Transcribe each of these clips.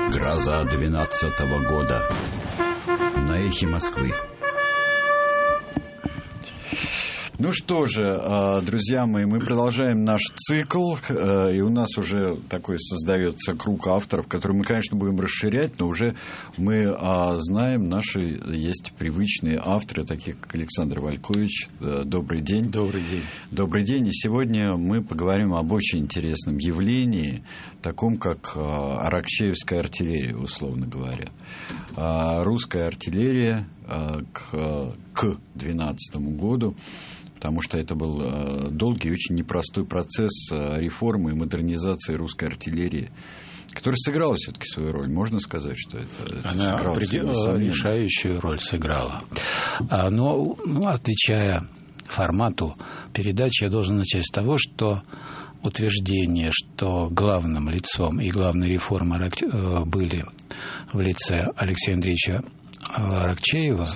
Гроза 12-го года. На эхе Москвы. Ну что же, друзья мои, мы продолжаем наш цикл, и у нас уже такой создается круг авторов, который мы, конечно, будем расширять, но уже мы знаем, наши есть привычные авторы, такие как Александр Валькович. Добрый день. Добрый день. Добрый день, и сегодня мы поговорим об очень интересном явлении, таком как аракчеевская артиллерия, условно говоря. Русская артиллерия к 12 году, потому что это был долгий и очень непростой процесс реформы и модернизации русской артиллерии, который сыграл все-таки свою роль. Можно сказать, что это она решающую роль сыграла. Но, отвечая формату передачи, я должен начать с того, что утверждение, что главным лицом и главной реформой были в лице Алексея Андреевича Аракчеева.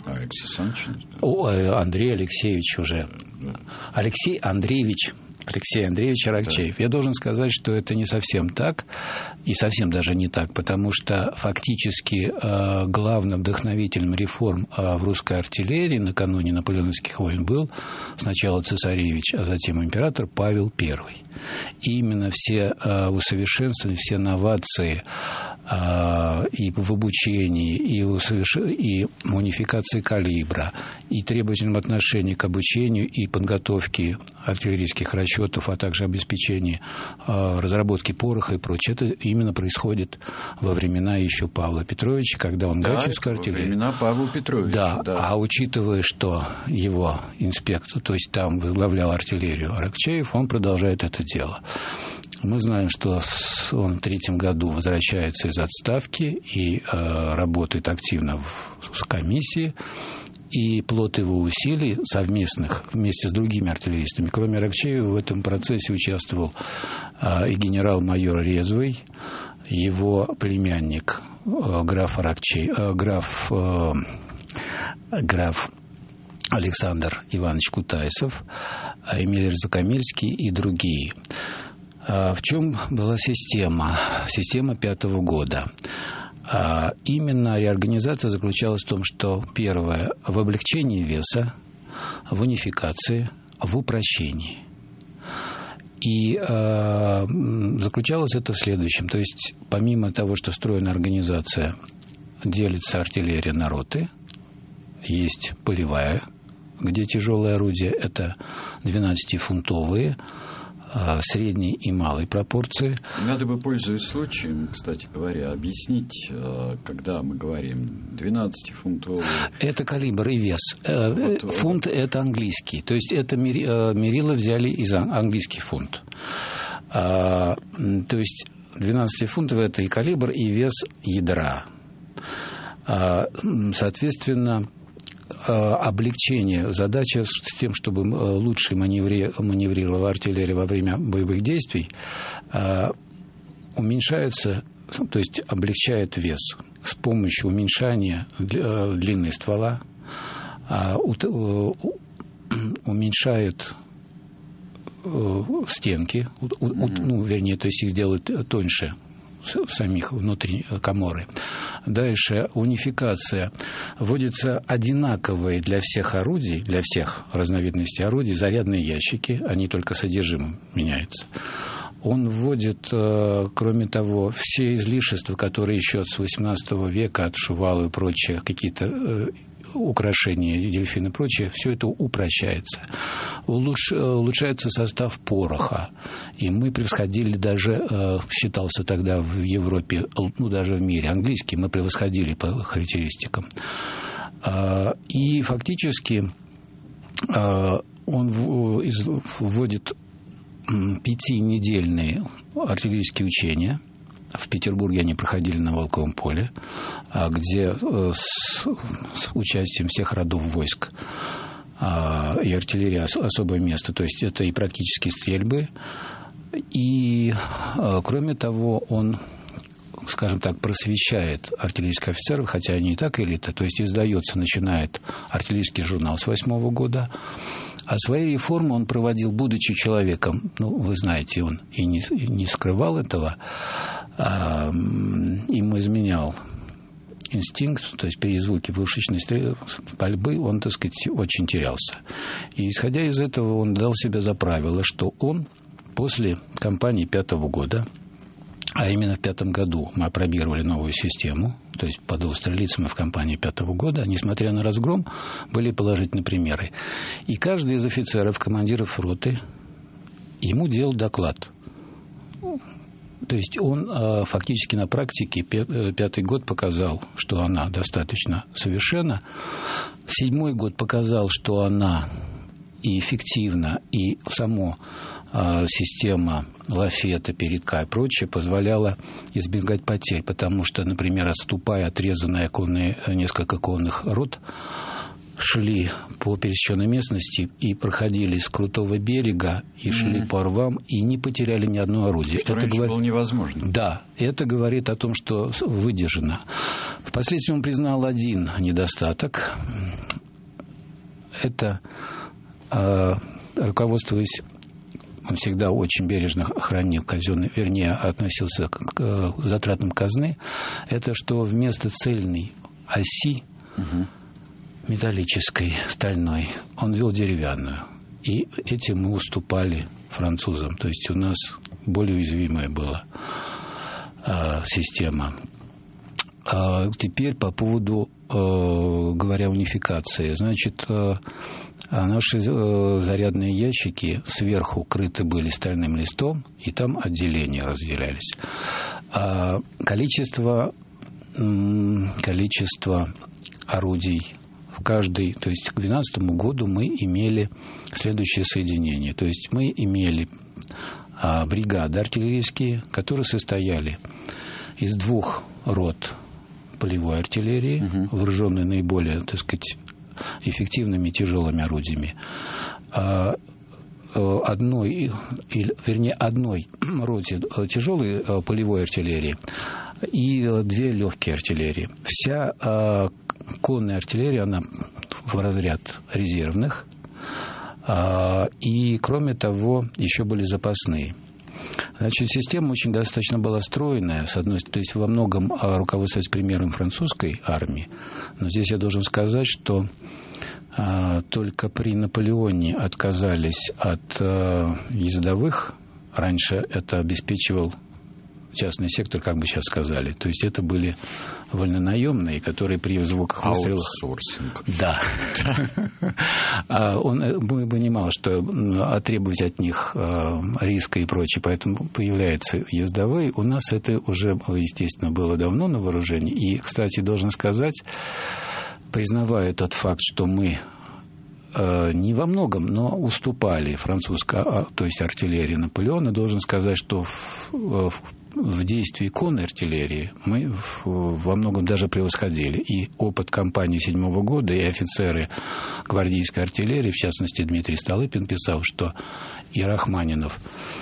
Андрей Алексеевич уже. Алексей Андреевич Аракчеев. Да. Я должен сказать, что это не совсем так, и совсем даже не так, потому что фактически главным вдохновителем реформ в русской артиллерии накануне наполеоновских войн был сначала цесаревич, а затем император Павел I. И именно все усовершенствования, все новации и в обучении, и унификации калибра, и требовательном отношении к обучению и подготовке артиллерийских расчетов, а также обеспечении разработки пороха и прочее. Это именно происходит во времена еще Павла Петровича, когда он гатчинскую артиллерию. Во времена Павла Петровича. Да, а учитывая, что его инспектор, то есть там возглавлял артиллерию Аракчеев, он продолжает это дело. Мы знаем, что он в 1903 году возвращается из отставки и работает активно в комиссии. И плод его усилий совместных вместе с другими артиллеристами, кроме Аракчеева, в этом процессе участвовал и генерал-майор Резвый, его племянник граф Александр Иванович Кутайсов, Эмиль Закамельский и другие. В чем была система? Система 5-го года. Именно реорганизация заключалась в том, что первое – в облегчении веса, в унификации, в упрощении. И заключалось это в следующем. То есть, помимо того, что стройная организация делится артиллерия на роты, есть полевая, где тяжелые орудия – это 12-фунтовые, средней и малой пропорции. Надо бы, пользуясь случаем, кстати говоря, объяснить, когда мы говорим 12-фунтовые. Это калибр и вес. Фунт – это английский. То есть, это мерило взяли из английский фунт. То есть, 12-фунтовый – это и калибр, и вес ядра. Соответственно, облегчение. Задача с тем, чтобы лучше маневрировала артиллерия во время боевых действий, уменьшается, то есть облегчает вес с помощью уменьшания длины ствола, уменьшает стенки, то есть их делают тоньше самих внутри коморы. Дальше унификация. Вводятся одинаковые для всех орудий, для всех разновидностей орудий зарядные ящики, они только содержимым меняются. Он вводит, кроме того, все излишества, которые еще с XVIII века, от Шувала и прочее, какие-то украшения, дельфины и прочее, все это упрощается. Улучшается состав пороха. И мы превосходили даже, считался тогда в Европе, даже в мире, английский, мы превосходили по характеристикам. И фактически он вводит 5-недельные артиллерийские учения. В Петербурге они проходили на Волковом поле, где с участием всех родов войск и артиллерии особое место. То есть это и практические стрельбы. И, кроме того, он, скажем так, просвещает артиллерийских офицеров, хотя они и так элита. То есть издается, начинает артиллерийский журнал с 8-го года. А свои реформы он проводил, будучи человеком, вы знаете, он и не скрывал этого, ему изменял инстинкт, то есть при звуке пушечной пальбы он, так сказать, очень терялся. И исходя из этого он дал себе за правило, что он после кампании 5-го года, а именно в 5-м году мы опробировали новую систему, то есть по двустрелицам в кампании 5-го года, несмотря на разгром, были положительные примеры. И каждый из офицеров, командиров роты, ему делал доклад. То есть он фактически на практике 5-й год показал, что она достаточно совершенна. 7-й год показал, что она и эффективна, и само система лафета, передка и прочее позволяла избегать потерь, потому что, например, отступая отрезанные несколько конных рот, шли по пересеченной местности и проходили с крутого берега и шли по рвам и не потеряли ни одно орудие. Что раньше было невозможно. Да, это говорит о том, что выдержано. Впоследствии он признал один недостаток. Это, руководствуясь, он всегда очень бережно хранил казенный, вернее, относился к затратам казны, это что вместо цельной оси металлической, стальной, он вел деревянную. И этим мы уступали французам. То есть у нас более уязвимая была система. Теперь по поводу, говоря, унификации. Значит, наши зарядные ящики сверху крыты были стальным листом, и там отделения разделялись. Количество орудий в каждой, то есть к 2012 году мы имели следующее соединение. То есть мы имели бригады артиллерийские, которые состояли из 2 рот полевой артиллерии, вооруженной наиболее, так сказать, эффективными тяжелыми орудиями, одной роте тяжелой полевой артиллерии и 2 легкие артиллерии. Вся конная артиллерия, она в разряд резервных, и, кроме того, еще были запасные. Значит, система очень достаточно была стройная, с одной стороны, то есть во многом руководствуясь примером французской армии, но здесь я должен сказать, что только при Наполеоне отказались от ездовых. Раньше это обеспечивал частный сектор, как бы сейчас сказали. То есть это были вольнонаемные, которые при звуках выстрелов... Аутсорсинг. Да. Он понимал, что требовать от них риска и прочее, поэтому появляются ездовые. У нас это уже, естественно, было давно на вооружении. И, кстати, должен сказать, признавая тот факт, что мы не во многом, но уступали французской, то есть артиллерии Наполеона, должен сказать, что в действии конной артиллерии мы во многом даже превосходили. И опыт кампании 7-го года, и офицеры гвардейской артиллерии, в частности, Дмитрий Столыпин писал, что и Рахманинов,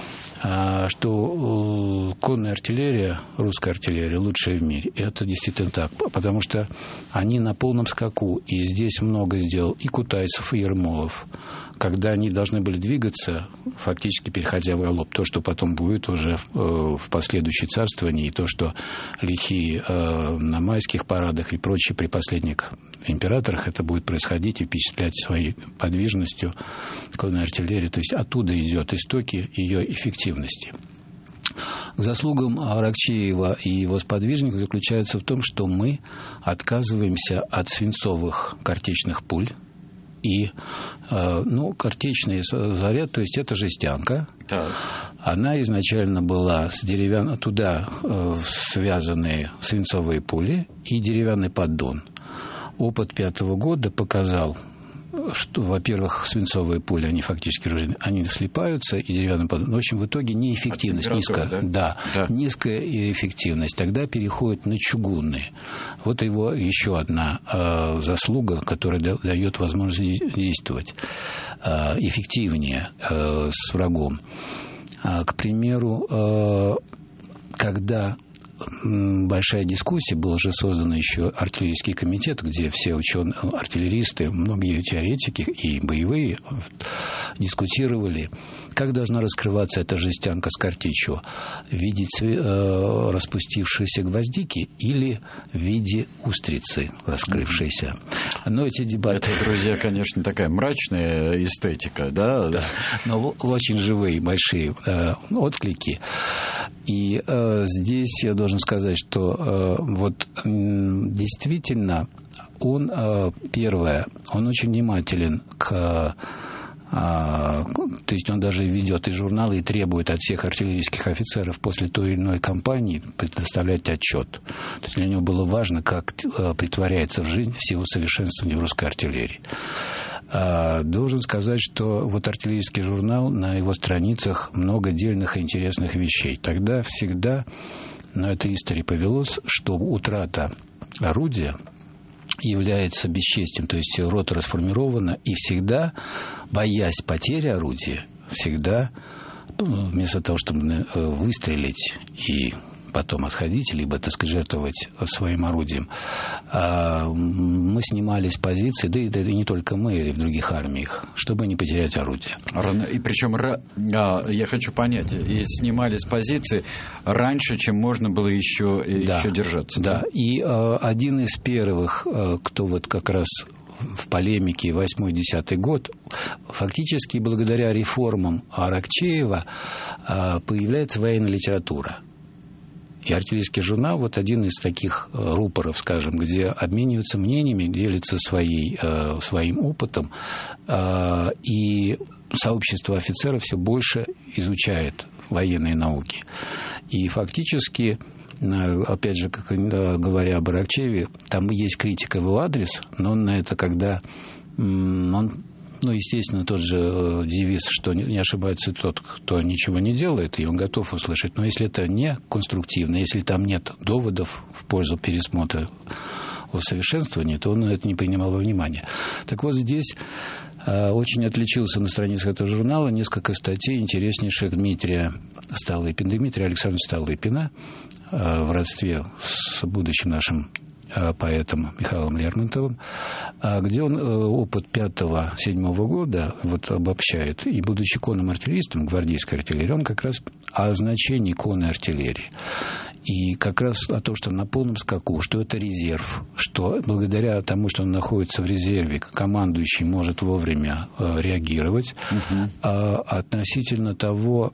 что конная артиллерия, русская артиллерия лучшая в мире. И это действительно так, потому что они на полном скаку. И здесь много сделал и Кутайцев, и Ермолов, когда они должны были двигаться, фактически переходя в галоп. То, что потом будет уже в последующее царствование, и то, что лихие на майских парадах и прочее при последних императорах, это будет происходить и впечатлять своей подвижностью конной артиллерии. То есть оттуда идет истоки ее эффективности. К заслугам Аракчеева и его сподвижников заключается в том, что мы отказываемся от свинцовых картечных пуль. И, картечный заряд, то есть это жестянка. Так. Она изначально была с деревянной, туда связанные свинцовые пули и деревянный поддон. Опыт 5-го года показал, что, во-первых, свинцовые пули, они фактически они слипаются, и деревянный поддон. В общем, в итоге неэффективность низкая. Да, низкая эффективность. Тогда переходит на чугунные. Вот его еще одна заслуга, которая дает возможность действовать эффективнее с врагом. К примеру, когда большая дискуссия, был же создан еще артиллерийский комитет, где все ученые, артиллеристы, многие теоретики и боевые дискутировали, как должна раскрываться эта жестянка с картечью. В виде распустившейся гвоздики или в виде устрицы раскрывшейся. Но эти дебаты... Это, друзья, конечно, такая мрачная эстетика, да? Да. Но очень живые, большие отклики. И здесь я должен сказать, что вот действительно он, первое, он очень внимателен к... то есть он даже ведет и журналы, и требует от всех артиллерийских офицеров после той или иной кампании предоставлять отчет. То есть для него было важно, как притворяется в жизнь все усовершенствования в русской артиллерии. Должен сказать, что вот артиллерийский журнал, на его страницах много дельных и интересных вещей. Тогда всегда, на этой истории повелось, что утрата орудия является бесчестием, то есть рота расформирована, и всегда, боясь потери орудия, всегда вместо того, чтобы выстрелить и потом отходить, либо, так сказать, жертвовать своим орудием, мы снимали с позиций, да и не только мы, и в других армиях, чтобы не потерять орудие. И причем, я хочу понять, и снимали с позиции раньше, чем можно было еще держаться. Да, и один из первых, кто вот как раз в полемике 8-10 год, фактически благодаря реформам Аракчеева появляется военная литература. И артиллерийский журнал вот один из таких рупоров, скажем, где обмениваются мнениями, делятся своим опытом, и сообщество офицеров все больше изучает военные науки. И фактически, опять же, как говоря об Аракчееве, там есть критика в его адрес, но он на это, когда он... естественно, тот же девиз, что не ошибается тот, кто ничего не делает, и он готов услышать. Но если это не конструктивно, если там нет доводов в пользу пересмотра усовершенствования, то он это не принимал во внимание. Так вот, здесь очень отличился на страницах этого журнала несколько статей интереснейших Дмитрия Александровича Столыпина в родстве с будущим нашим поэтом Михаилом Лермонтовым, где он опыт 5-7 года вот обобщает. И, будучи конным артиллеристом гвардейской артиллерии, он как раз о значении конной артиллерии. И как раз о том, что на полном скаку, что это резерв, что благодаря тому, что он находится в резерве, командующий может вовремя реагировать, относительно того,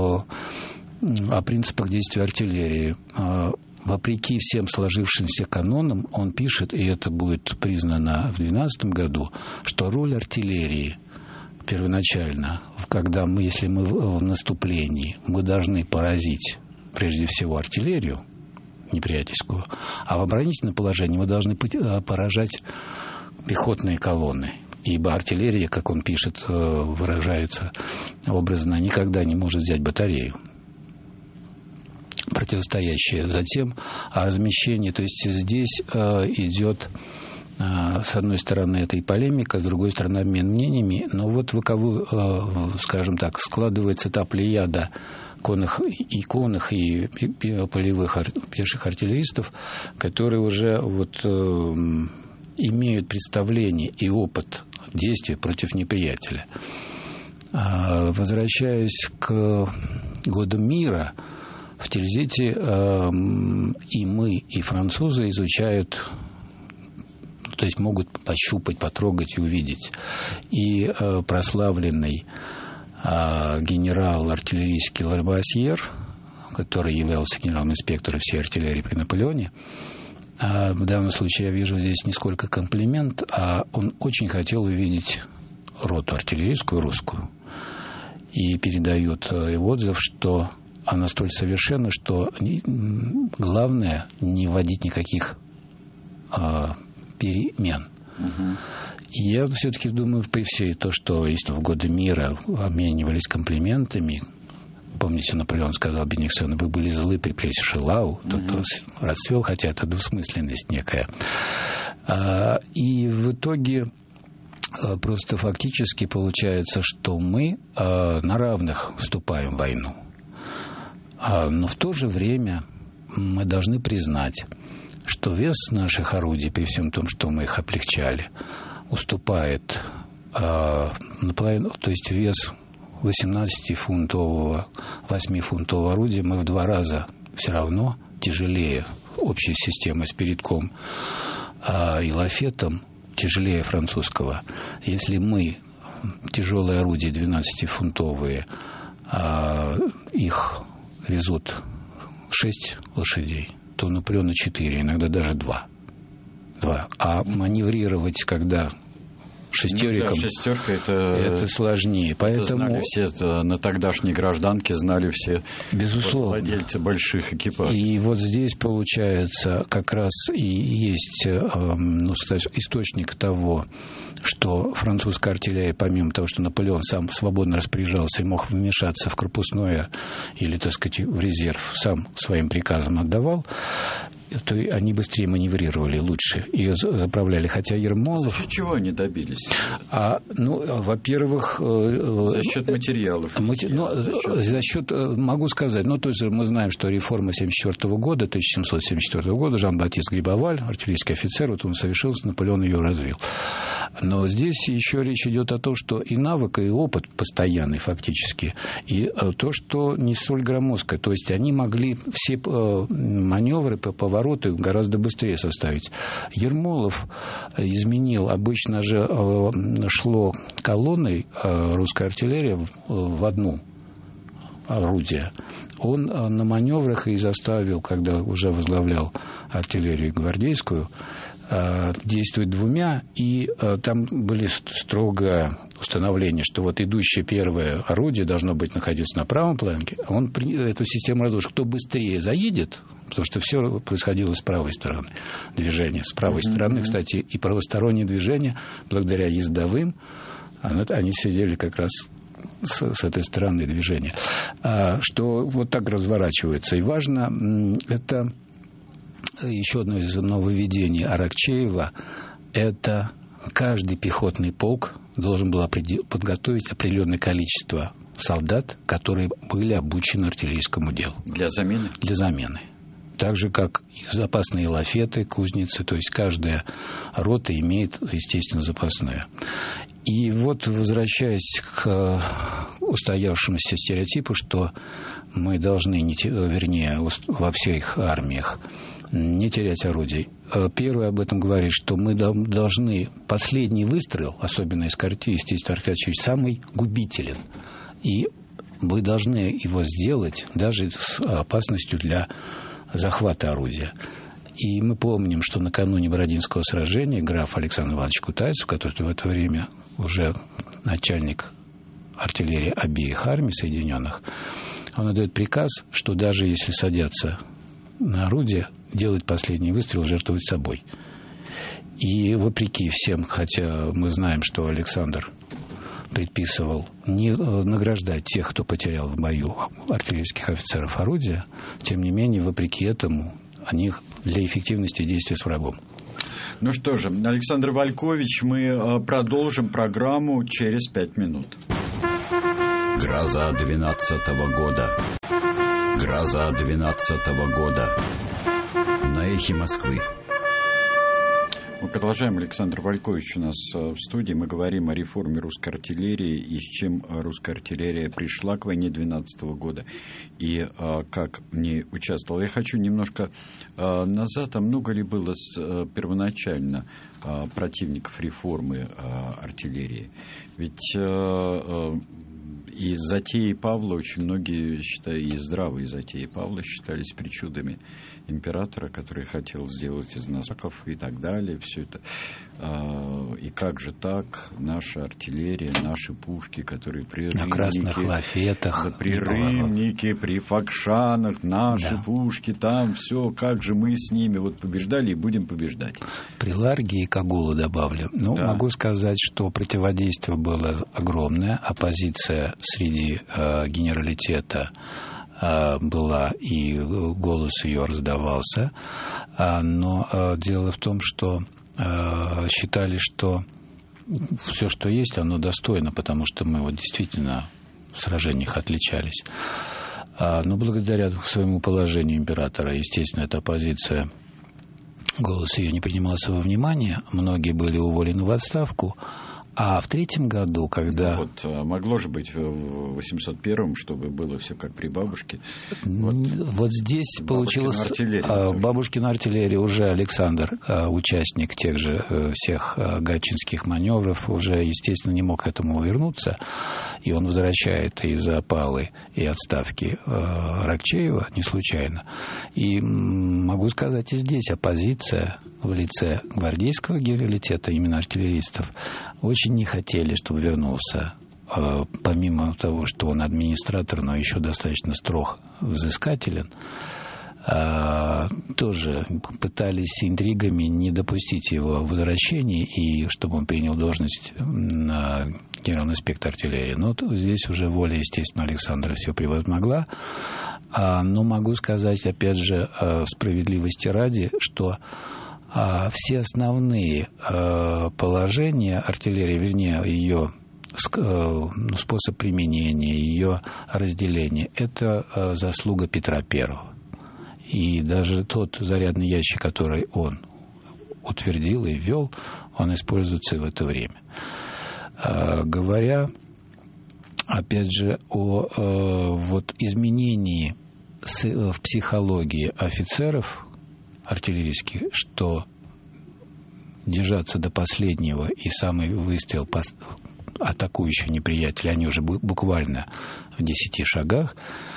о принципах действия артиллерии. Вопреки всем сложившимся канонам, он пишет, и это будет признано в 2012 году, что роль артиллерии первоначально, если мы в наступлении, мы должны поразить прежде всего артиллерию неприятельскую, а в оборонительном положении мы должны поражать пехотные колонны. Ибо артиллерия, как он пишет, выражается образно, никогда не может взять батарею противостоящие. Затем размещение, то есть здесь идет с одной стороны это и полемика, с другой стороны обмен мнениями, но вот скажем так, складывается та плеяда конных и полевых пеших артиллеристов, которые уже вот имеют представление и опыт действия против неприятеля. Возвращаясь к годам мира, в Тильзите и мы, и французы изучают, то есть могут пощупать, потрогать и увидеть. И прославленный генерал артиллерийский Ларбуасьер, который являлся генерал-инспектором всей артиллерии при Наполеоне, в данном случае я вижу здесь не сколько комплимент, а он очень хотел увидеть роту артиллерийскую русскую. И передает его отзыв, что она столь совершенна, что главное не вводить никаких перемен. И я все-таки думаю, при всей то, что если в годы мира обменивались комплиментами, помните, Наполеон сказал Бенниксену: вы были злы при прессе Шилау, тот расцвел, хотя это двусмысленность некая. И в итоге просто фактически получается, что мы на равных вступаем в войну. Но в то же время мы должны признать, что вес наших орудий, при всем том, что мы их облегчали, уступает наполовину, то есть вес 18-фунтового, 8-фунтового орудия мы в 2 раза все равно тяжелее общей системы с передком и лафетом, тяжелее французского. Если мы тяжелые орудия 12-фунтовые, их везут 6 лошадей, то Наполеона 4, иногда даже 2. А маневрировать, когда шестериком, шестерка это сложнее. Поэтому знали все, на тогдашней гражданке знали все, безусловно, владельцы больших экипажей. И вот здесь, получается, как раз и есть источник того, что французская артиллерия, помимо того, что Наполеон сам свободно распоряжался и мог вмешаться в корпусное или, так сказать, в резерв, сам своим приказом отдавал, то они быстрее маневрировали, лучше ее заправляли. Хотя Ермолов... За счет чего они добились? Во-первых... За счет материалов. За счет, могу сказать, то есть мы знаем, что реформа 1774 года, Жан-Батист Грибоваль, артиллерийский офицер, вот он совершился, Наполеон ее развил. Но здесь еще речь идет о том, что и навык, и опыт постоянный фактически, и то, что не столь громоздкое. То есть они могли все маневры, повороты гораздо быстрее составить. Ермолов изменил, обычно же шло колонной русская артиллерия в одну орудие. Он на маневрах и заставил, когда уже возглавлял артиллерию гвардейскую, действовать 2, и там были строгое установление, что вот идущее первое орудие должно быть находиться на правом фланге, а он эту систему разрушил. Кто быстрее заедет, потому что все происходило с правой стороны движения. С правой стороны, кстати, и правостороннее движение, благодаря ездовым, они сидели как раз с этой стороны движения. Что вот так разворачивается. И важно, это еще одно из нововведений Аракчеева, это каждый пехотный полк должен был подготовить определенное количество солдат, которые были обучены артиллерийскому делу. Для замены? Для замены. Так же, как и запасные лафеты, кузницы, то есть каждая рота имеет, естественно, запасное. И вот, возвращаясь к устоявшемуся стереотипу, что мы должны, во всех армиях не терять орудий. Первый об этом говорит, что мы должны последний выстрел, особенно из карти, естественно, Аркадьевич, самый губителен. И вы должны его сделать даже с опасностью для захвата орудия. И мы помним, что накануне Бородинского сражения граф Александр Иванович Кутайцев, который в это время уже начальник артиллерии обеих армий Соединенных, он отдает приказ, что даже если садятся на орудие, делать последний выстрел, жертвовать собой. И вопреки всем, хотя мы знаем, что Александр предписывал не награждать тех, кто потерял в бою артиллерийских офицеров орудия, тем не менее, вопреки этому, они для эффективности действия с врагом. Ну что же, Александр Валькович, мы продолжим программу через 5 минут. Гроза 12-го года. Гроза 12-го года. На эхе Москвы. Мы продолжаем. Александр Валькович у нас в студии. Мы говорим о реформе русской артиллерии и с чем русская артиллерия пришла к войне 12 года и как в ней участвовала. Я хочу немножко назад. А много ли было первоначально противников реформы артиллерии? Ведь и затеи Павла очень многие считают, и здравые затеи Павла считались причудами императора, который хотел сделать из нас раков и так далее. Все это. И как же так? Наша артиллерия, наши пушки, которые при на красных лафетах. Да, при Рымнике, при Факшанах, наши пушки, там все. Как же мы с ними вот побеждали и будем побеждать? При Ларге и Кагулу добавлю. Могу сказать, что противодействие было огромное. Оппозиция среди генералитета была, и голос ее раздавался. Но дело в том, что считали, что все, что есть, оно достойно, потому что мы вот действительно в сражениях отличались. Но благодаря своему положению императора, естественно, эта оппозиция, голос ее не принимался во внимание. Многие были уволены в отставку, А в третьем году, когда... Вот могло же быть в 801-м, чтобы было все как при бабушке. Вот здесь получилось... Бабушкина артиллерия уже Александр, участник тех же всех гатчинских маневров, уже, естественно, не мог к этому вернуться. И он возвращает из-за опалы и отставки Аракчеева, не случайно. И могу сказать, и здесь оппозиция в лице гвардейского генералитета, именно артиллеристов, очень не хотели, чтобы вернулся. Помимо того, что он администратор, но еще достаточно строг, взыскателен, тоже пытались интригами не допустить его возвращения и чтобы он принял должность генерального инспектора артиллерии. Но здесь уже воля, естественно, Александра все превозмогла. Но могу сказать, опять же, справедливости ради, что все основные положения артиллерии, вернее, ее способ применения, ее разделение, это заслуга Петра I. И даже тот зарядный ящик, который он утвердил и ввел, он используется и в это время. Говоря, опять же, о изменении в психологии офицеров артиллерийских, что держаться до последнего и самый выстрел атакующего неприятеля, они уже буквально в 10 шагах,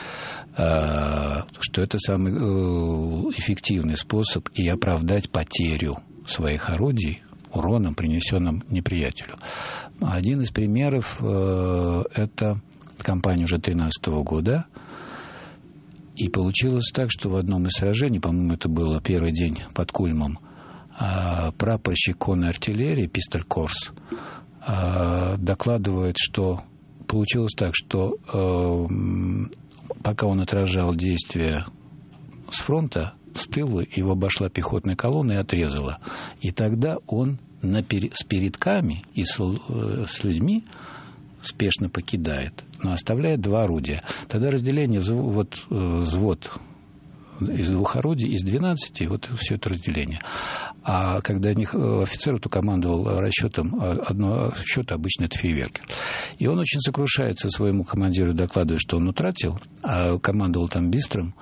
что это самый эффективный способ и оправдать потерю своих орудий уроном, принесенным неприятелю. Один из примеров это кампания уже 13 года. И получилось так, что в одном из сражений, по-моему, это было первый день под Кульмом, прапорщик конной артиллерии Пистоль Корс докладывает, что получилось так, что пока он отражал действия с фронта, с тыла, его обошла пехотная колонна и отрезала. И тогда он с передками и с людьми спешно покидает, но оставляет 2 орудия. Тогда разделение, взвод из 2 орудий, из 12, вот все это разделение. А когда офицер, то командовал расчетом одного счета, обычно это фейерверкер. И он очень сокрушается своему командиру, докладывая, что он утратил, а командовал там Бистром,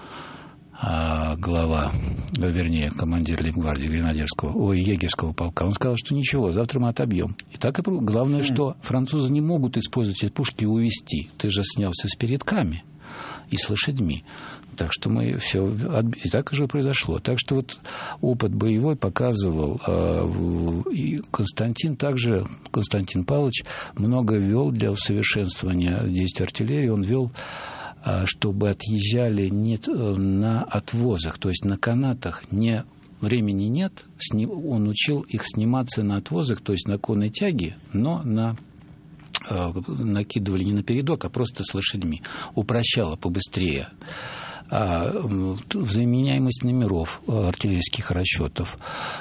командир лейб-гвардии егерского полка. Он сказал, что ничего, завтра мы отобьем. И так и главное, что французы не могут использовать эти пушки и увести. Ты же снялся с передками и с лошадьми. Так что мы все... И так же произошло. Так что вот опыт боевой показывал. И Константин Павлович много вел для усовершенствования действий артиллерии. Он вел, чтобы отъезжали не на отвозах, то есть на канатах, времени нет. Он учил их сниматься на отвозах, то есть на конной тяге, но накидывали не на передок, а просто с лошадьми. Упрощало побыстрее. Взаимняемость номеров артиллерийских расчетов.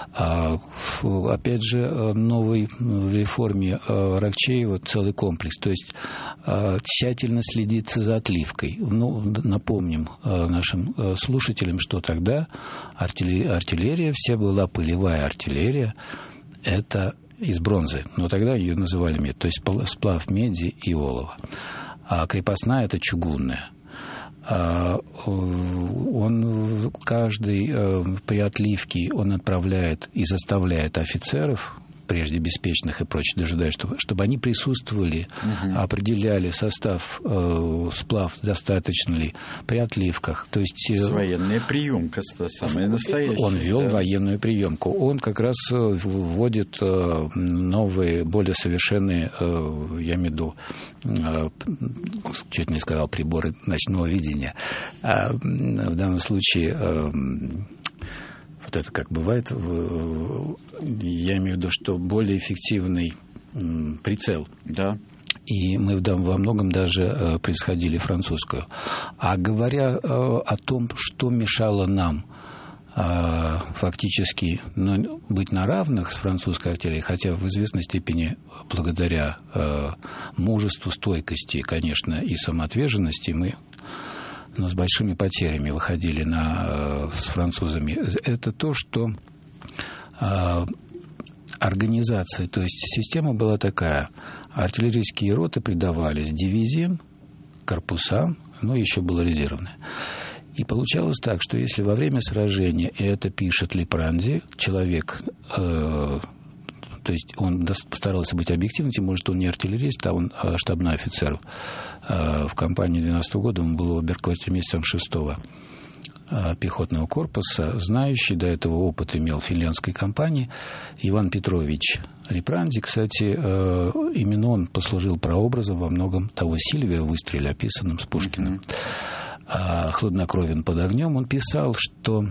Опять же, новой реформе Аракчеева целый комплекс. То есть тщательно следится за отливкой. Напомним нашим слушателям, что тогда артиллерия вся была пылевая артиллерия. Это из бронзы. Но тогда ее называли медь. То есть сплав меди и олова. А крепостная – это чугунная. Он каждый при отливке он отправляет и заставляет офицеров, прежде беспечных и прочее, дожидаясь, чтобы они присутствовали, определяли состав, сплав достаточно ли при отливках. То есть военная приемка, самая настоящая. Он вел военную приемку. Он как раз вводит новые, более совершенные, я имею в виду, чуть не сказал, приборы ночного видения. В данном случае вот это как бывает, я имею в виду, что более эффективный прицел. Да. И мы во многом даже происходили французскую. А говоря о том, что мешало нам фактически быть на равных с французской артиллерией, хотя в известной степени благодаря мужеству, стойкости, конечно, и самоотверженности но с большими потерями выходили с французами. Это то, что организация, то есть система была такая. Артиллерийские роты придавались дивизиям, корпусам, но еще было резервное. И получалось так, что если во время сражения, и это пишет Липранди, человек, то есть он постарался быть объективным, тем более, что он не артиллерист, а он штабной офицер. В кампании 12 года он был оберквартирмейстером 6-го пехотного корпуса, знающий, до этого опыт имел в финляндской кампании, Иван Петрович Липранди. Кстати, именно он послужил прообразом во многом того Сильвия в выстреле, описанном с Пушкиным. Хладнокровен под огнем. Он писал, что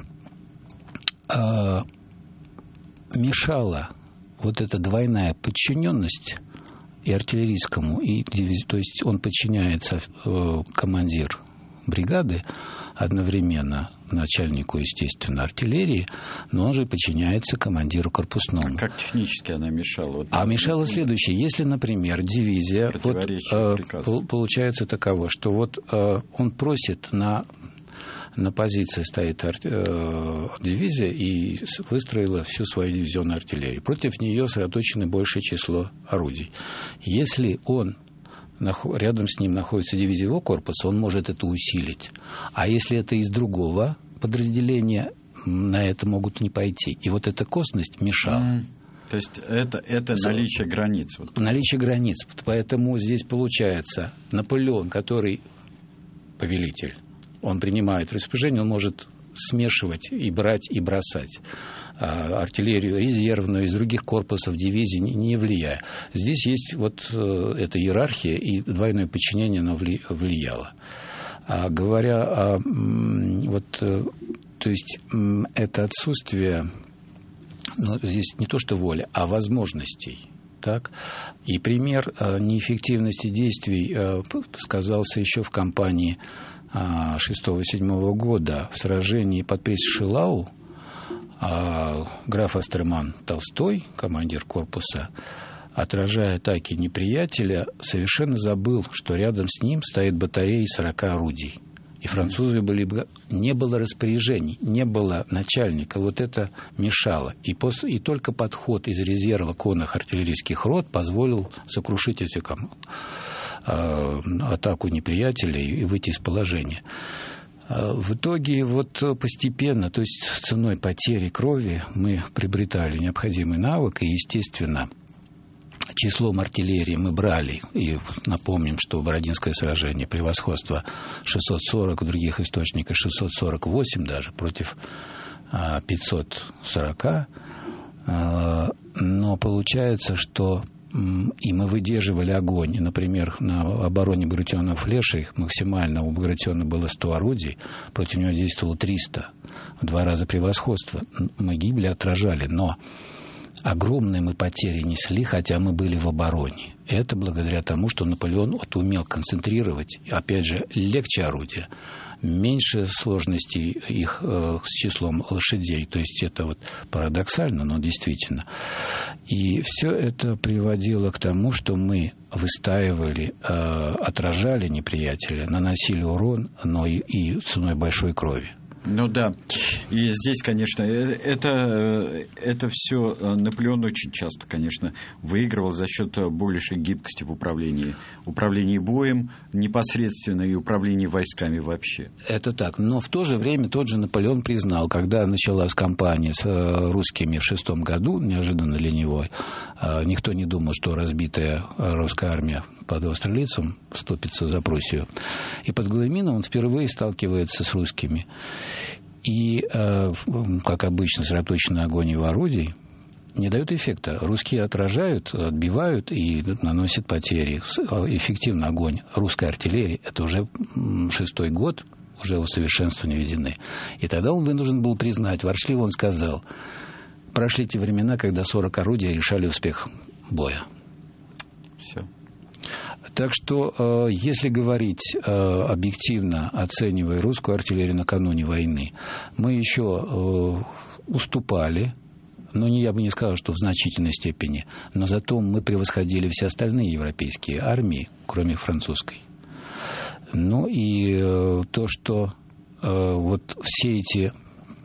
мешала вот эта двойная подчиненность и артиллерийскому, и то есть он подчиняется командир бригады одновременно начальнику, естественно, артиллерии, но он же подчиняется командиру корпусному. Как технически она мешала? Мешала следующее. Если, например, дивизия, получается таково, что он просит на позиции стоит дивизия и выстроила всю свою дивизионную артиллерию. Против нее сосредоточено большее число орудий. Если рядом с ним находится дивизия его корпуса, он может это усилить. А если это из другого подразделения, на это могут не пойти. И вот эта косность мешала. То есть это наличие границ. Наличие границ. Поэтому здесь получается Наполеон, который повелитель, он принимает распоряжение, он может смешивать и брать, и бросать артиллерию резервную из других корпусов, дивизий, не влияя. Здесь есть эта иерархия, и двойное подчинение, оно влияло. Говоря то есть это отсутствие, здесь не то что воли, а возможностей. Так? И пример неэффективности действий сказался еще в кампании 6-7 года в сражении под Пресс-Шилау. Граф Астерман Толстой, командир корпуса, отражая атаки неприятеля, совершенно забыл, что рядом с ним стоит батарея из 40 орудий. И французы не было распоряжений, не было начальника. Вот это мешало. И только подход из резерва конных артиллерийских рот позволил сокрушить эту атаку неприятеля и выйти из положения. В итоге постепенно, то есть ценой потери крови, мы приобретали необходимый навык, и, естественно, числом артиллерии мы брали, и напомним, что Бородинское сражение, превосходство 640, в других источниках 648 даже, против 540, но получается, что и мы выдерживали огонь. Например, на обороне Багратиона-Флеша максимально у Багратиона было 100 орудий, против него действовало 300, в 2 раза превосходство. Мы гибли, отражали, но огромные мы потери несли, хотя мы были в обороне. Это благодаря тому, что Наполеон умел концентрировать, опять же, легче орудия, меньше сложностей их с числом лошадей. То есть это парадоксально, но действительно. И все это приводило к тому, что мы выстаивали, отражали неприятеля, наносили урон, но и ценой большой крови. Да. И здесь, конечно, это все Наполеон очень часто, конечно, выигрывал за счет большей гибкости в управлении боем непосредственно и управлении войсками вообще. Это так. Но в то же время тот же Наполеон признал, когда началась кампания с русскими в 6 году, неожиданно для него, никто не думал, что разбитая русская армия под Австралийцем вступится за Пруссию. И под Гуэльмином он впервые сталкивается с русскими. И, как обычно, сосредоточенный огонь его орудий не дают эффекта. Русские отражают, отбивают и наносят потери. Эффективный огонь русской артиллерии, это уже 6-й год, уже усовершенствования введены. И тогда он вынужден был признать, ворчливо он сказал: прошли те времена, когда 40 орудий решали успех боя. Все. Так что, если говорить объективно, оценивая русскую артиллерию накануне войны, мы еще уступали, но я бы не сказал, что в значительной степени, но зато мы превосходили все остальные европейские армии, кроме французской. Ну и то, что все эти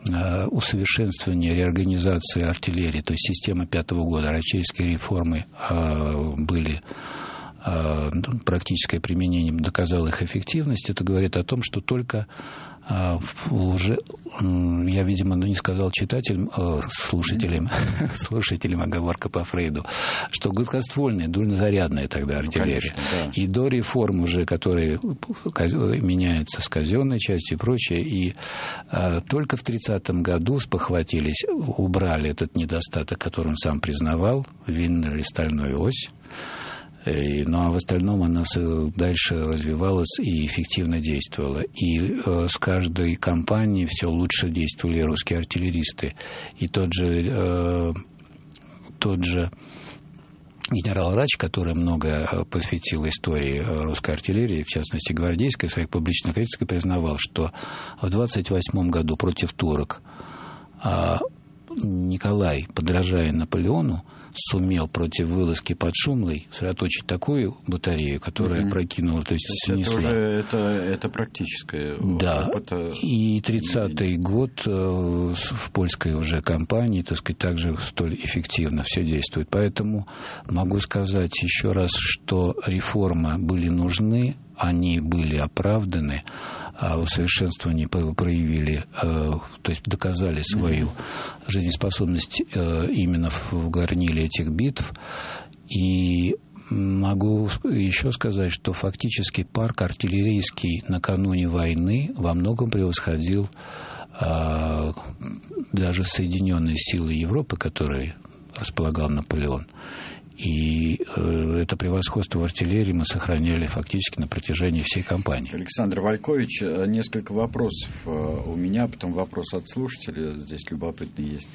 усовершенствование, реорганизации артиллерии, то есть система 5-го года, аракчеевские реформы были, практическое применение доказало их эффективность. Это говорит о том, что только уже, я, видимо, не сказал читателям, слушателям, оговорка по Фрейду, что гладкоствольная, дульнозарядная тогда артиллерия. Конечно, да. И до реформ уже, которые меняются с казенной частью и прочее, и только в 30-м году спохватились, убрали этот недостаток, который он сам признавал, винную или стальную ось. Ну, а в остальном она дальше развивалась и эффективно действовала. И с каждой кампанией все лучше действовали русские артиллеристы. И тот же генерал Рач, который много посвятил истории русской артиллерии, в частности гвардейской, в своих публичных критиках признавал, что в 1928 году против турок Николай, подражая Наполеону, сумел против вылазки под Шумлой сосредоточить такую батарею, которая прокинула, то есть снесла. Это практическое. Да. И 30-й год в польской уже кампании, так сказать, также столь эффективно все действует. Поэтому могу сказать еще раз, что реформы были нужны, они были оправданы, а усовершенствование проявили, то есть доказали свою жизнеспособность именно в горниле этих битв. И могу еще сказать, что фактически парк артиллерийский накануне войны во многом превосходил даже Соединенные силы Европы, которые располагал Наполеон. И это превосходство в артиллерии мы сохраняли фактически на протяжении всей кампании. Александр Валькович, несколько вопросов у меня, потом вопрос от слушателя, здесь любопытный есть.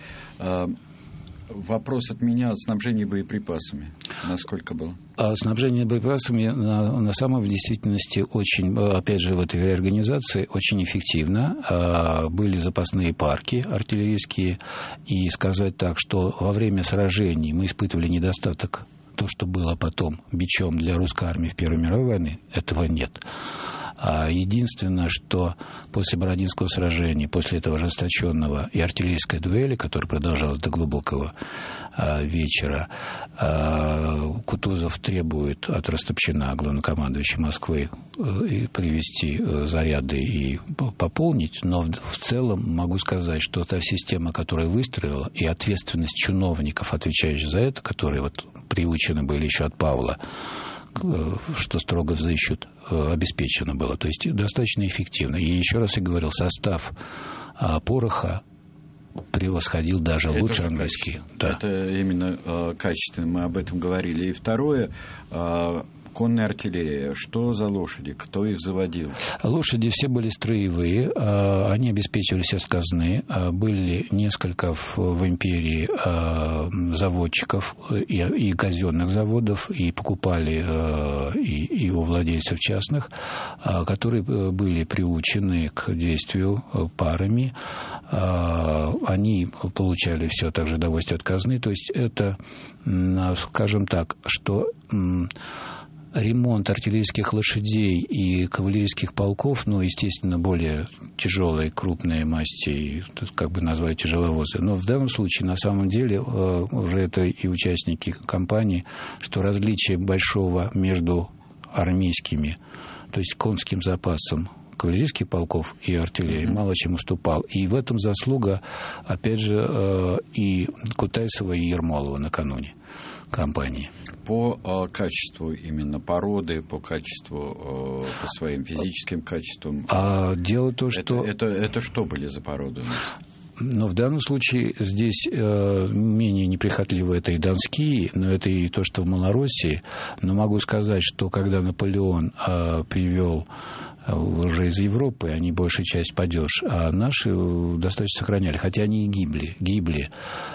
Вопрос от меня о снабжении боеприпасами. Насколько было? Снабжение боеприпасами на самом в действительности очень, опять же, в этой реорганизации очень эффективно. Были запасные парки артиллерийские. И сказать так, что во время сражений мы испытывали недостаток, то, что было потом бичом для русской армии в Первой мировой войне, этого нет. Единственное, что после Бородинского сражения, после этого ожесточенного и артиллерийской дуэли, которая продолжалась до глубокого вечера, Кутузов требует от Растопчина, главнокомандующего Москвы, привести заряды и пополнить. Но в целом могу сказать, что та система, которая выстроила, и ответственность чиновников, отвечающих за это, которые вот приучены были еще от Павла, что строго взыщут, обеспечено было. То есть достаточно эффективно. И еще раз я говорил, состав пороха превосходил даже лучше английский. Да. Это именно качественно, мы об этом говорили. И второе, конная артиллерия. Что за лошади? Кто их заводил? Лошади все были строевые. Они обеспечивались из казны. Были несколько в империи заводчиков и казенных заводов, и покупали и у владельцев частных, которые были приучены к действию парами. Они получали все также удовольствие от казны. То есть это, скажем так, что ремонт артиллерийских лошадей и кавалерийских полков, ну, естественно, более тяжелые, крупные масти, как бы назвать тяжеловозы. Но в данном случае, на самом деле, уже это и участники кампании, что различие большого между армейскими, то есть конским запасом кавалерийских полков и артиллерии мало чем уступал. И в этом заслуга, опять же, и Кутайсова, и Ермолова накануне кампании. По качеству именно породы, по качеству, по своим физическим качествам. Дело то, что... Это что были за породы? Но в данном случае здесь менее неприхотливо это и донские, но это и то, что в Малороссии. Но могу сказать, что когда Наполеон привел уже из Европы, они большая часть падеж, а наши достаточно сохраняли, хотя они и гибли.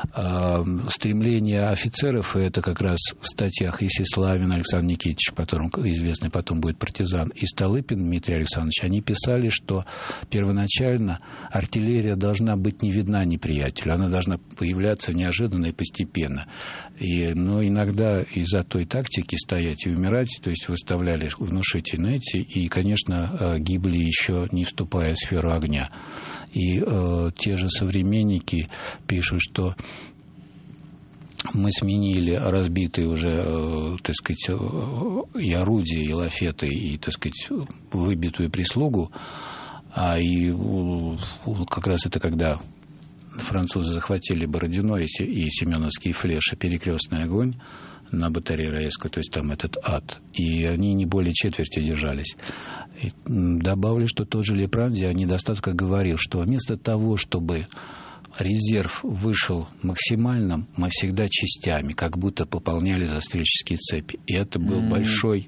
Стремление офицеров, это как раз в статьях и Сеславин Александр Никитич, которым известный потом будет партизан, и Столыпин Дмитрий Александрович, они писали, что первоначально артиллерия должна быть не видна неприятелю, она должна появляться неожиданно и постепенно. Но иногда из-за той тактики стоять и умирать, то есть выставляли внушительно эти, и, конечно, гибли, еще не вступая в сферу огня. И те же современники пишут, что мы сменили разбитые уже, так сказать, и орудия, и лафеты, и, так сказать, выбитую прислугу. И как раз это когда французы захватили Бородино и Семеновские флеши, перекрестный огонь на батарее Раевской, то есть там этот ад. И они не более четверти держались. И добавлю, что тот же Лепранди о недостатках говорил, что вместо того, чтобы резерв вышел максимальным, мы всегда частями, как будто пополняли застрельческие цепи. И это был большой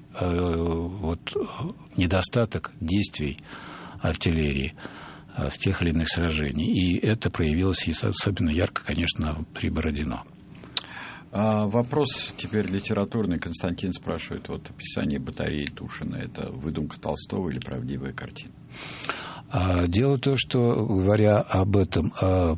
недостаток действий артиллерии в тех или иных сражениях. И это проявилось особенно ярко, конечно, при Бородино. Вопрос теперь литературный. Константин спрашивает, вот описание батареи Тушина, это выдумка Толстого или правдивая картина? Дело в том, что, говоря об этом,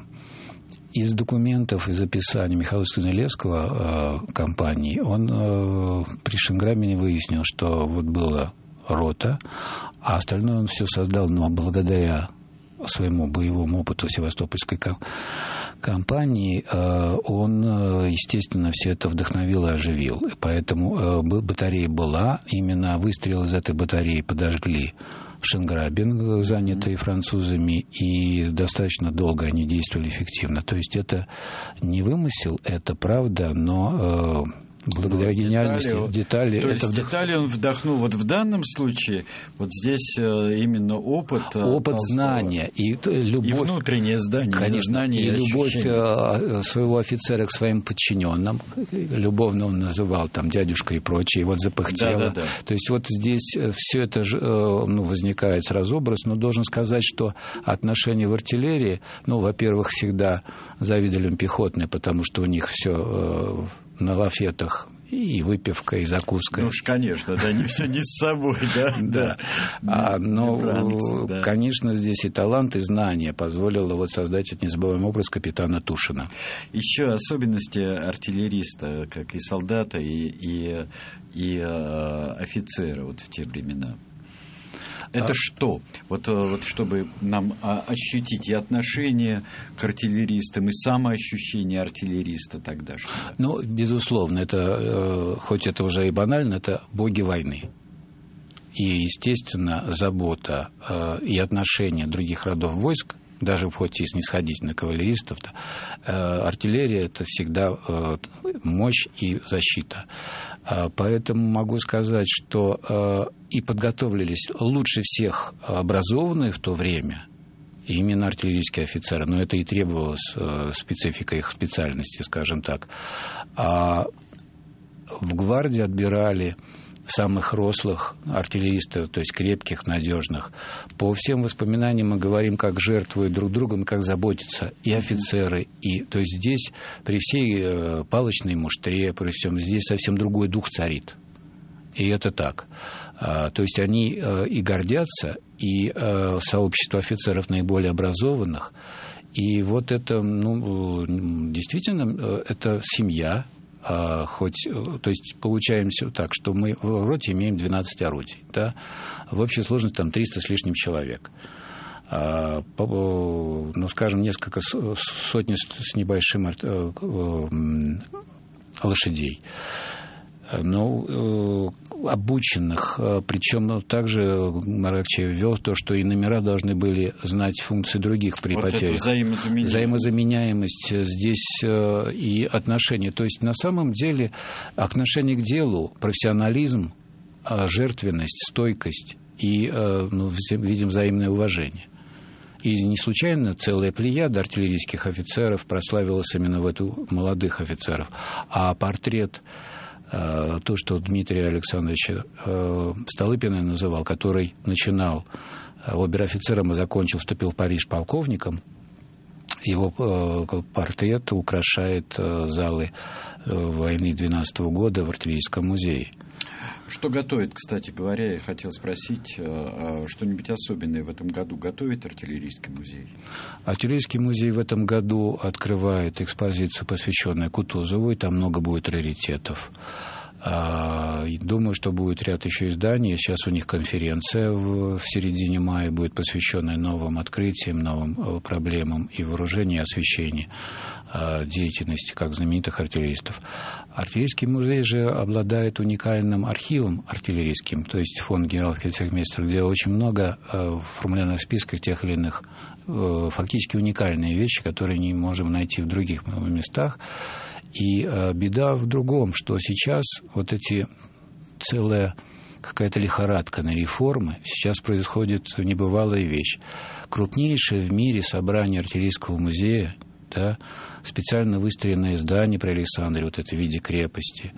из документов, из описаний Михаила Станилевского компании, он при Шенграбине выяснил, что вот была рота, а остальное он все создал, но благодаря своему боевому опыту Севастопольской кампании, он, естественно, все это вдохновил и оживил. Поэтому батарея была, именно выстрел из этой батареи подожгли Шенграбин, занятый французами, и достаточно долго они действовали эффективно. То есть это не вымысел, это правда, но благодаря гениальности детали. То есть детали он вдохнул. Вот в данном случае вот здесь именно опыт знания и любовь, и внутреннее здание, конечно, знание, и любовь своего офицера к своим подчиненным. Любовно он называл там дядюшка и прочее. И вот запыхтело. Да. То есть вот здесь все это возникает сразу образ. Но должен сказать, что отношения в артиллерии, во-первых, всегда завидовали пехотные, потому что у них все на лафетах и выпивка, и закуска. Ну уж, конечно, да, не все не с собой, да. Но, конечно, здесь и талант, и знание позволило создать этот незабываемый образ капитана Тушина. Еще особенности артиллериста, как и солдата, и офицера в те времена. Это что? Вот чтобы нам ощутить и отношение к артиллеристам, и самоощущение артиллериста тогдашнего. Безусловно, это, хоть это уже и банально, это боги войны. И, естественно, забота и отношение других родов войск, даже хоть и снисходительно кавалеристов, артиллерия – это всегда мощь и защита. Поэтому могу сказать, что и подготовились лучше всех образованные в то время именно артиллерийские офицеры, но это и требовалось спецификой их специальности, скажем так. А в гвардии отбирали самых рослых артиллеристов, то есть крепких, надежных. По всем воспоминаниям мы говорим, как жертвуют друг другом, как заботятся и офицеры, и то есть здесь при всей палочной муштре, при всем здесь совсем другой дух царит. И это так. То есть они и гордятся, и сообщество офицеров наиболее образованных, и вот это, действительно, это семья. То есть получаемся так, что мы в роте имеем 12 орудий, да? В общей сложности там 300 с лишним человек. Скажем, несколько сотни с небольшим лошадей. Обученных, причем также Маракчеев ввел то, что и номера должны были знать функции других при потерях. Взаимозаменяемость здесь и отношения. То есть на самом деле отношение к делу, профессионализм, жертвенность, стойкость и, видим, взаимное уважение. И не случайно целая плеяда артиллерийских офицеров прославилась именно в эту молодых офицеров. А портрет, то, что Дмитрий Александрович Столыпин называл, который начинал обер-офицером и закончил, вступил в Париж полковником, его портрет украшает залы войны 12 года в артиллерийском музее. Что готовит, кстати говоря, я хотел спросить, что-нибудь особенное в этом году готовит артиллерийский музей? Артиллерийский музей в этом году открывает экспозицию, посвященную Кутузову, и там много будет раритетов. Думаю, что будет ряд еще изданий. Сейчас у них конференция в середине мая будет посвященная новым открытиям, новым проблемам и вооружению, и освещению деятельности как знаменитых артиллеристов. Артиллерийский музей же обладает уникальным архивом артиллерийским, то есть фонд генерал-фельдцейхмейстера, где очень много в формулярных списках тех или иных фактически уникальные вещи, которые не можем найти в других местах. И беда в другом, что сейчас вот эти целая какая-то лихорадка на реформы, сейчас происходит небывалая вещь. Крупнейшее в мире собрание артиллерийского музея, да, специально выстроенное здание при Александре, вот это в виде крепости,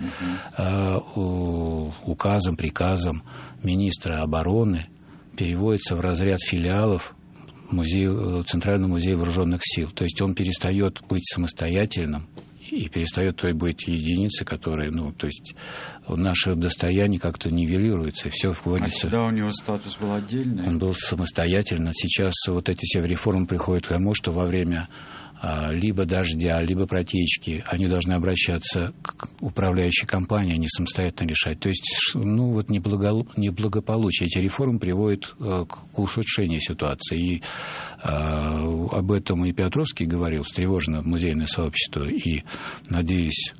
указом, приказом министра обороны переводится в разряд филиалов Центрального музея вооруженных сил. То есть он перестает быть самостоятельным и перестает быть единицей, которые, то есть наше достояние как-то нивелируется, и все вводится. А всегда у него статус был отдельный? Он был самостоятельно. Сейчас вот эти все реформы приходят к тому, что во время либо дождя, либо протечки, они должны обращаться к управляющей компании, а не самостоятельно решать. То есть, неблагополучие. Эти реформы приводят к ухудшению ситуации. И об этом и Петровский говорил, встревожено музейное сообщество. И, надеюсь,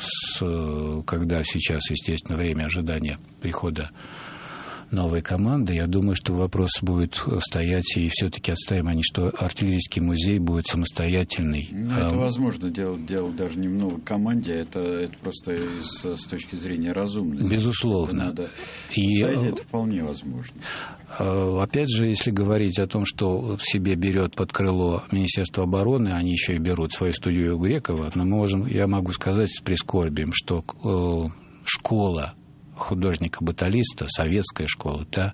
когда сейчас, естественно, время ожидания прихода новой команды, я думаю, что вопрос будет стоять, и все-таки отстаиваем они, что артиллерийский музей будет самостоятельный. Это возможно делать даже не в новой команде, это просто с точки зрения разумности. Безусловно. Это вполне возможно. Опять же, если говорить о том, что в себе берет под крыло Министерство обороны, они еще и берут свою студию Грекова, но я могу сказать с прискорбием, что школа художника-баталиста, советская школа, да,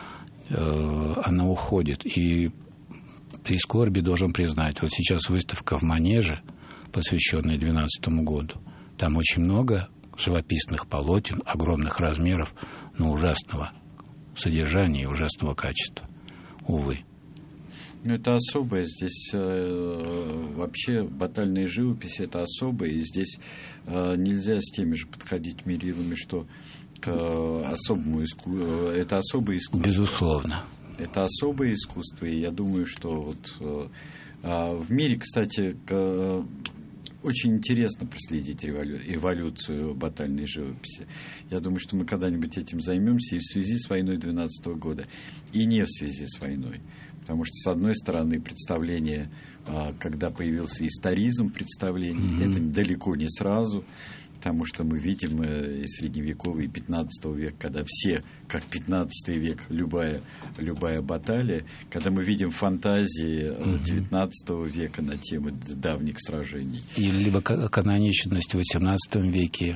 она уходит. И при скорби должен признать, вот сейчас выставка в Манеже, посвященная 2012 году, там очень много живописных полотен, огромных размеров, но ужасного содержания и ужасного качества. Увы. Это особое. Здесь вообще батальная живопись — это особое. И здесь нельзя с теми же подходить мерилами, что к особому искусству. Это особое искусство. Безусловно. Это особое искусство. И я думаю, что в мире, кстати, очень интересно проследить эволюцию батальной живописи. Я думаю, что мы когда-нибудь этим займемся и в связи с войной 2012 года, и не в связи с войной. Потому что, с одной стороны, представление, когда появился историзм представлений, это далеко не сразу, потому что мы видим и средневековый, и 15 век, когда все, как 15 век, любая баталия, когда мы видим фантазии 19 века на тему давних сражений. И либо каноничность в 18 веке.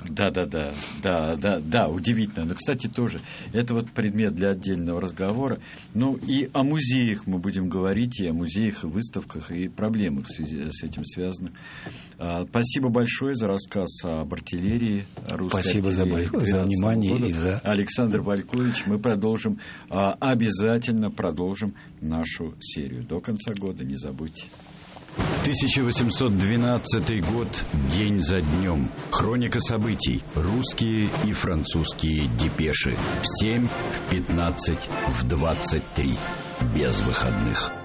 Да, удивительно. Но, кстати, тоже, это вот предмет для отдельного разговора. Ну, и о музеях мы будем говорить, и о музеях, и выставках, и проблемах в связи с этим связанных. Спасибо большое за рассказ об артиллерии. Спасибо за внимание. Александр Валькович. Мы продолжим, обязательно продолжим нашу серию до конца года, не забудьте. 1812 год, день за днем. Хроника событий. Русские и французские депеши. В 7, в 15, в 23. Без выходных.